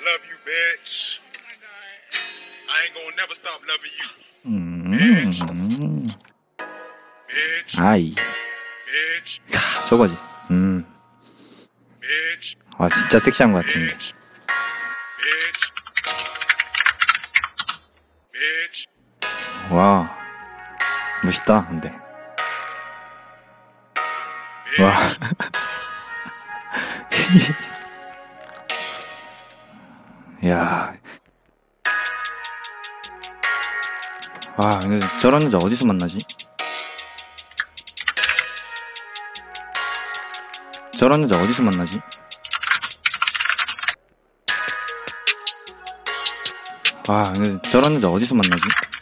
love you, bitch. I ain't gonna never stop loving you. Bitch. bitch. 아이. bitch. 야, 저거지. bitch. 아, 진짜 섹시한 것 같은데. bitch. bitch. bitch. 와, 멋있다, 근데. 와. 야. 와, 근데 저런 여자 어디서 만나지? 저런 여자 어디서 만나지? 와, 근데 저런 여자 어디서 만나지?